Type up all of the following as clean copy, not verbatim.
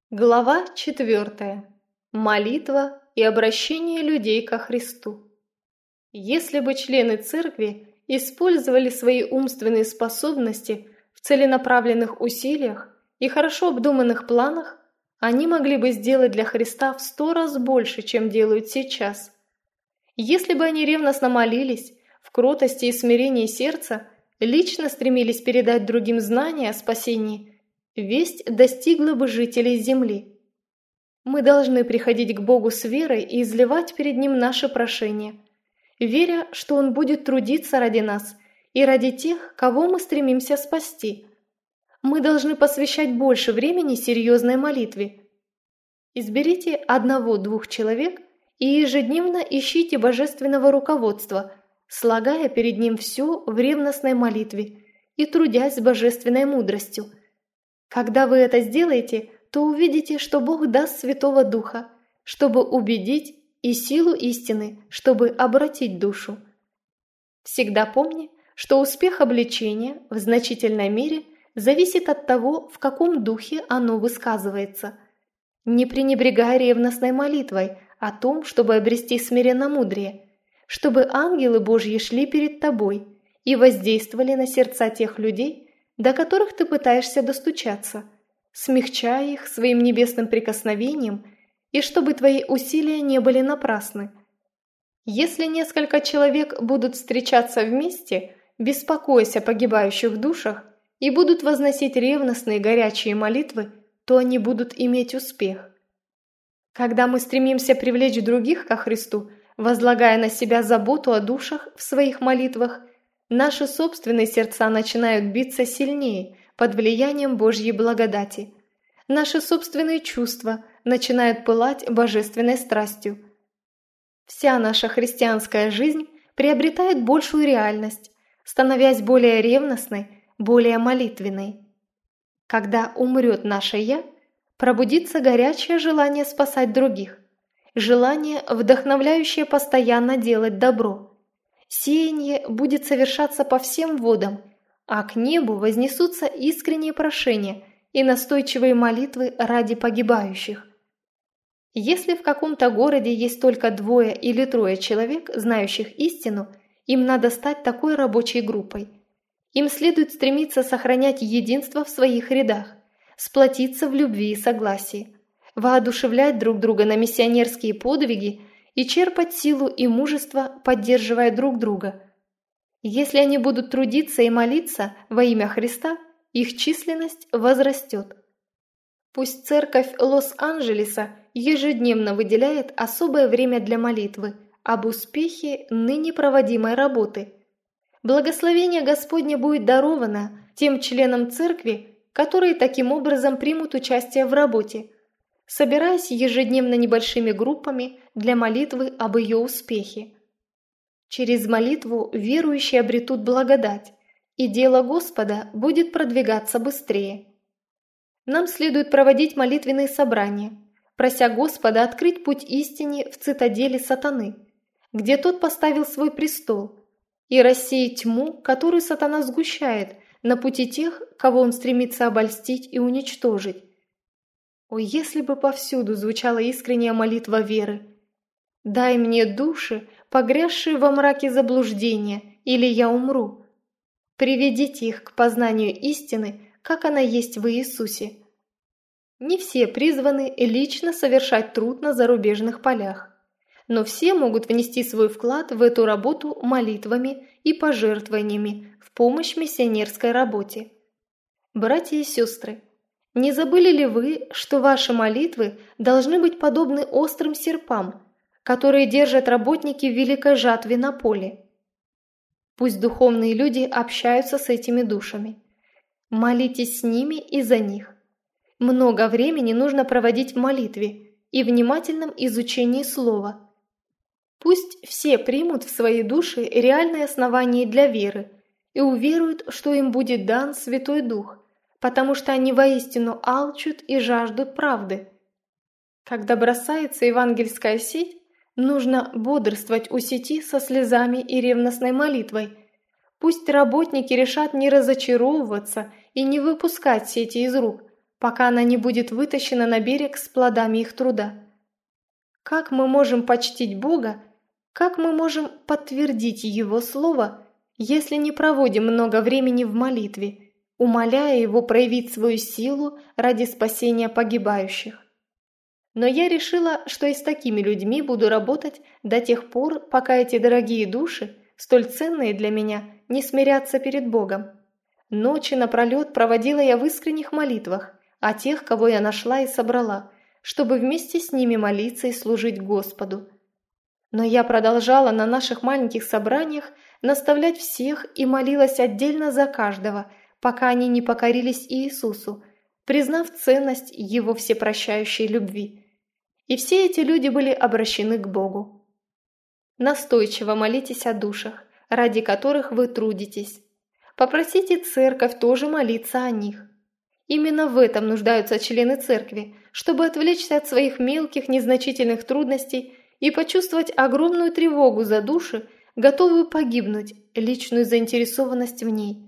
Глава 4. Молитва и обращение людей ко Христу. Если бы члены церкви использовали свои умственные способности в целенаправленных усилиях и хорошо обдуманных планах, они могли бы сделать для Христа в 100 раз больше, чем делают сейчас. Если бы они ревностно молились, в кротости и смирении сердца, лично стремились передать другим знания о спасении, весть достигла бы жителей земли. Мы должны приходить к Богу с верой и изливать перед Ним наши прошения, веря, что Он будет трудиться ради нас и ради тех, кого мы стремимся спасти. Мы должны посвящать больше времени серьезной молитве. Изберите 1-2 человек и ежедневно ищите божественного руководства, слагая перед Ним все в ревностной молитве и трудясь с божественной мудростью. Когда вы это сделаете, то увидите, что Бог даст Святого Духа, чтобы убедить, и силу истины, чтобы обратить душу. Всегда помни, что успех обличения в значительной мере зависит от того, в каком духе оно высказывается. Не пренебрегай ревностной молитвой о том, чтобы обрести смиренномудрие, чтобы ангелы Божьи шли перед тобой и воздействовали на сердца тех людей, до которых ты пытаешься достучаться, смягчая их своим небесным прикосновением, и чтобы твои усилия не были напрасны. Если несколько человек будут встречаться вместе, беспокоясь о погибающих душах, и будут возносить ревностные горячие молитвы, то они будут иметь успех. Когда мы стремимся привлечь других ко Христу, возлагая на себя заботу о душах в своих молитвах, наши собственные сердца начинают биться сильнее под влиянием Божьей благодати. Наши собственные чувства начинают пылать божественной страстью. Вся наша христианская жизнь приобретает большую реальность, становясь более ревностной, более молитвенной. Когда умрет наше «я», пробудится горячее желание спасать других, желание, вдохновляющее постоянно делать добро. Сеяние будет совершаться по всем водам, а к небу вознесутся искренние прошения и настойчивые молитвы ради погибающих. Если в каком-то городе есть только 2 или 3 человек, знающих истину, им надо стать такой рабочей группой. Им следует стремиться сохранять единство в своих рядах, сплотиться в любви и согласии, воодушевлять друг друга на миссионерские подвиги и черпать силу и мужество, поддерживая друг друга. Если они будут трудиться и молиться во имя Христа, их численность возрастет. Пусть церковь Лос-Анджелеса ежедневно выделяет особое время для молитвы об успехе ныне проводимой работы. Благословение Господне будет даровано тем членам церкви, которые таким образом примут участие в работе, собираясь ежедневно небольшими группами для молитвы об ее успехе. Через молитву верующие обретут благодать, и дело Господа будет продвигаться быстрее. Нам следует проводить молитвенные собрания, прося Господа открыть путь истине в цитадели сатаны, где тот поставил свой престол, и рассеять тьму, которую сатана сгущает на пути тех, кого он стремится обольстить и уничтожить. О, если бы повсюду звучала искренняя молитва веры! «Дай мне души, погрязшие во мраке заблуждения, или я умру. Приведите их к познанию истины, как она есть в Иисусе». Не все призваны лично совершать труд на зарубежных полях, но все могут внести свой вклад в эту работу молитвами и пожертвованиями в помощь миссионерской работе. Братья и сестры, не забыли ли вы, что ваши молитвы должны быть подобны острым серпам, которые держат работники в великой жатве на поле? Пусть духовные люди общаются с этими душами. Молитесь с ними и за них. Много времени нужно проводить в молитве и внимательном изучении слова. Пусть все примут в свои души реальные основания для веры и уверуют, что им будет дан Святой Дух, потому что они воистину алчут и жаждут правды. Когда бросается евангельская сеть, нужно бодрствовать у сети со слезами и ревностной молитвой. Пусть работники решат не разочаровываться и не выпускать сети из рук, пока она не будет вытащена на берег с плодами их труда. Как мы можем почтить Бога, как мы можем подтвердить Его Слово, если не проводим много времени в молитве, умоляя Его проявить свою силу ради спасения погибающих? Но я решила, что и с такими людьми буду работать до тех пор, пока эти дорогие души, столь ценные для меня, не смирятся перед Богом. Ночи напролет проводила я в искренних молитвах о тех, кого я нашла и собрала, чтобы вместе с ними молиться и служить Господу. Но я продолжала на наших маленьких собраниях наставлять всех и молилась отдельно за каждого, пока они не покорились Иисусу, признав ценность Его всепрощающей любви. И все эти люди были обращены к Богу. Настойчиво молитесь о душах, ради которых вы трудитесь. Попросите церковь тоже молиться о них. Именно в этом нуждаются члены церкви, чтобы отвлечься от своих мелких, незначительных трудностей и почувствовать огромную тревогу за души, готовую погибнуть, личную заинтересованность в ней.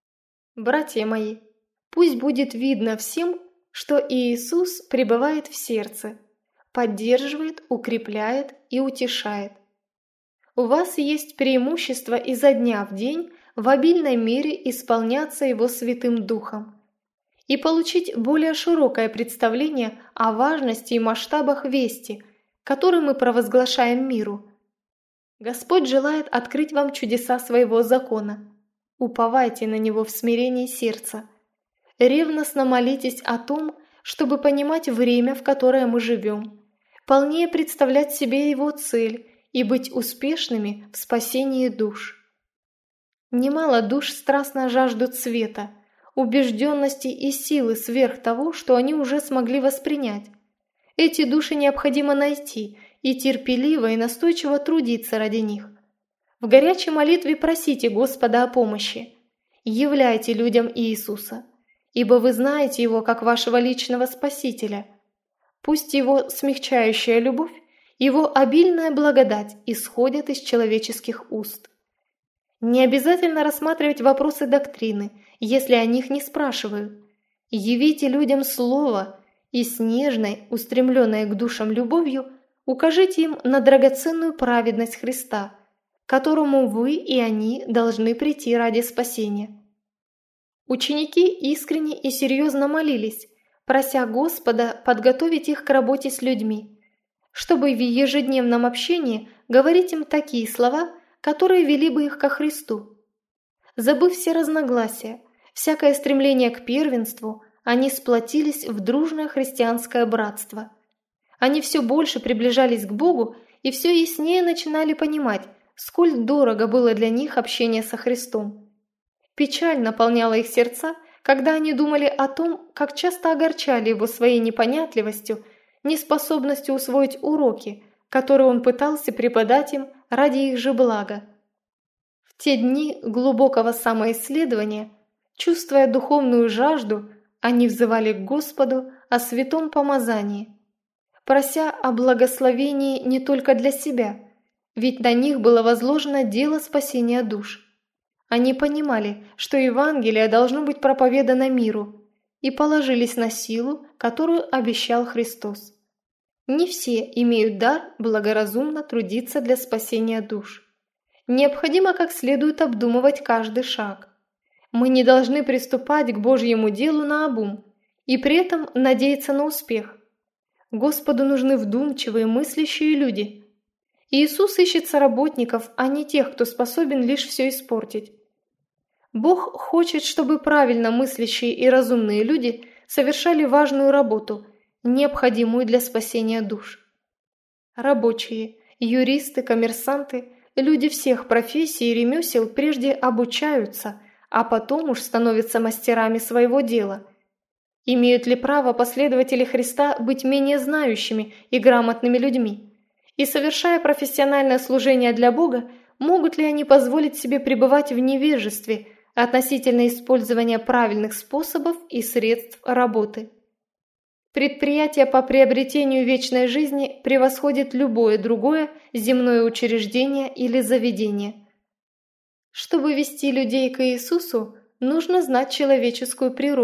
Братья мои, пусть будет видно всем, что Иисус пребывает в сердце, поддерживает, укрепляет и утешает. У вас есть преимущество изо дня в день в обильной мере исполняться Его Святым Духом и получить более широкое представление о важности и масштабах вести, которую мы провозглашаем миру. Господь желает открыть вам чудеса своего закона. Уповайте на Него в смирении сердца. Ревностно молитесь о том, чтобы понимать время, в которое мы живем, полнее представлять себе Его цель и быть успешными в спасении душ. Немало душ страстно жаждут света, убежденности и силы сверх того, что они уже смогли воспринять. Эти души необходимо найти и терпеливо и настойчиво трудиться ради них. В горячей молитве просите Господа о помощи. Являйте людям Иисуса, ибо вы знаете Его как вашего личного Спасителя. Пусть Его смягчающая любовь, Его обильная благодать исходят из человеческих уст. Не обязательно рассматривать вопросы доктрины, если о них не спрашивают. Явите людям Слово и с нежной, устремленной к душам любовью, укажите им на драгоценную праведность Христа, к которому вы и они должны прийти ради спасения. Ученики искренне и серьезно молились, прося Господа подготовить их к работе с людьми, чтобы в ежедневном общении говорить им такие слова, которые вели бы их ко Христу. Забыв все разногласия, всякое стремление к первенству, они сплотились в дружное христианское братство. Они все больше приближались к Богу и все яснее начинали понимать, сколь дорого было для них общение со Христом. Печаль наполняла их сердца, когда они думали о том, как часто огорчали Его своей непонятливостью, неспособностью усвоить уроки, которые Он пытался преподать им ради их же блага. В те дни глубокого самоисследования, чувствуя духовную жажду, они взывали к Господу о святом помазании, прося о благословении не только для себя, ведь на них было возложено дело спасения душ. Они понимали, что Евангелие должно быть проповедано миру, и положились на силу, которую обещал Христос. Не все имеют дар благоразумно трудиться для спасения душ. Необходимо как следует обдумывать каждый шаг. Мы не должны приступать к Божьему делу наобум и при этом надеяться на успех. Господу нужны вдумчивые, мыслящие люди. Иисус ищет соработников, а не тех, кто способен лишь все испортить. Бог хочет, чтобы правильно мыслящие и разумные люди совершали важную работу, необходимую для спасения душ. Рабочие, юристы, коммерсанты, люди всех профессий и ремесел прежде обучаются, а потом уж становятся мастерами своего дела. Имеют ли право последователи Христа быть менее знающими и грамотными людьми? И совершая профессиональное служение для Бога, могут ли они позволить себе пребывать в невежестве относительно использования правильных способов и средств работы? Предприятие по приобретению вечной жизни превосходит любое другое земное учреждение или заведение. Чтобы вести людей к Иисусу, нужно знать человеческую природу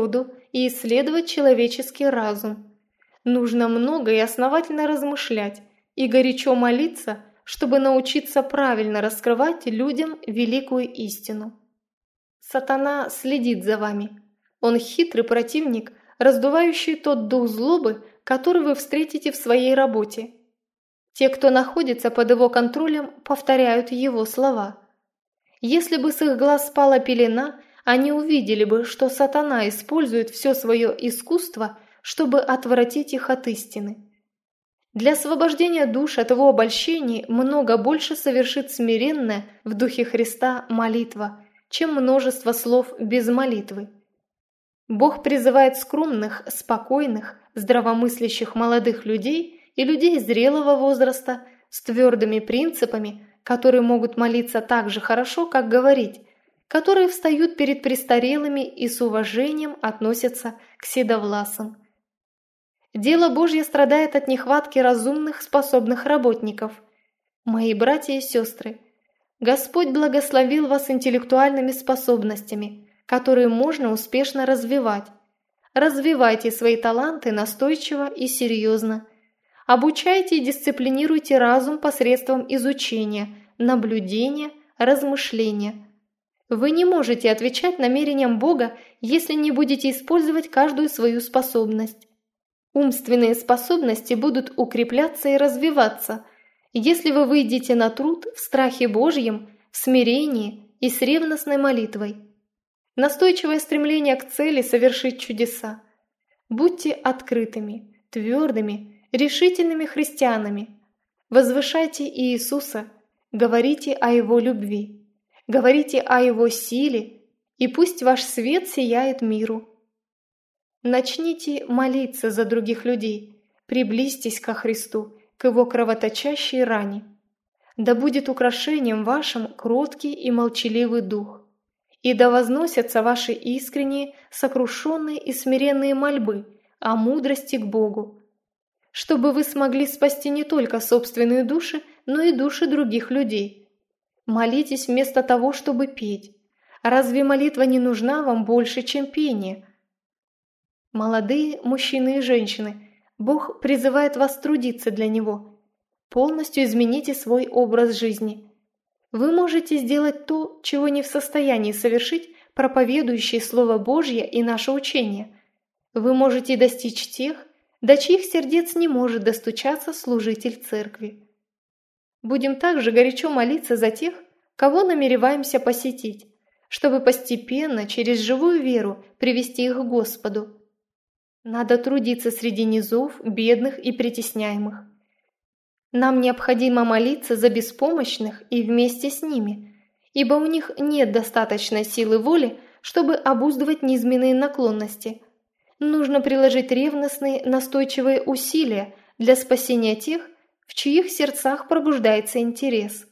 и исследовать человеческий разум. Нужно много и основательно размышлять, и горячо молиться, чтобы научиться правильно раскрывать людям великую истину. Сатана следит за вами. Он хитрый противник, раздувающий тот дух злобы, который вы встретите в своей работе. Те, кто находится под его контролем, повторяют его слова. Если бы с их глаз спала пелена, они увидели бы, что сатана использует все свое искусство, чтобы отвратить их от истины. Для освобождения душ от его обольщений много больше совершит смиренная в Духе Христа молитва, чем множество слов без молитвы. Бог призывает скромных, спокойных, здравомыслящих молодых людей и людей зрелого возраста с твердыми принципами, которые могут молиться так же хорошо, как говорить, которые встают перед престарелыми и с уважением относятся к седовласым. Дело Божье страдает от нехватки разумных, способных работников. Мои братья и сестры, Господь благословил вас интеллектуальными способностями, которые можно успешно развивать. Развивайте свои таланты настойчиво и серьезно. Обучайте и дисциплинируйте разум посредством изучения, наблюдения, размышления. Вы не можете отвечать намерениям Бога, если не будете использовать каждую свою способность. Умственные способности будут укрепляться и развиваться, если вы выйдете на труд в страхе Божьем, в смирении и с ревностной молитвой. Настойчивое стремление к цели совершить чудеса. Будьте открытыми, твердыми, решительными христианами. Возвышайте Иисуса, говорите о Его любви, говорите о Его силе, и пусть ваш свет сияет миру. Начните молиться за других людей, приблизьтесь ко Христу, к Его кровоточащей ране. Да будет украшением вашим кроткий и молчаливый дух, и да возносятся ваши искренние, сокрушенные и смиренные мольбы о мудрости к Богу, чтобы вы смогли спасти не только собственные души, но и души других людей. Молитесь вместо того, чтобы петь. Разве молитва не нужна вам больше, чем пение? Молодые мужчины и женщины, Бог призывает вас трудиться для Него. Полностью измените свой образ жизни. Вы можете сделать то, чего не в состоянии совершить проповедующие Слово Божье и наше учение. Вы можете достичь тех, до чьих сердец не может достучаться служитель церкви. Будем также горячо молиться за тех, кого намереваемся посетить, чтобы постепенно, через живую веру, привести их к Господу. Надо трудиться среди низов, бедных и притесняемых. Нам необходимо молиться за беспомощных и вместе с ними, ибо у них нет достаточной силы воли, чтобы обуздывать низменные наклонности. Нужно приложить ревностные, настойчивые усилия для спасения тех, в чьих сердцах пробуждается интерес.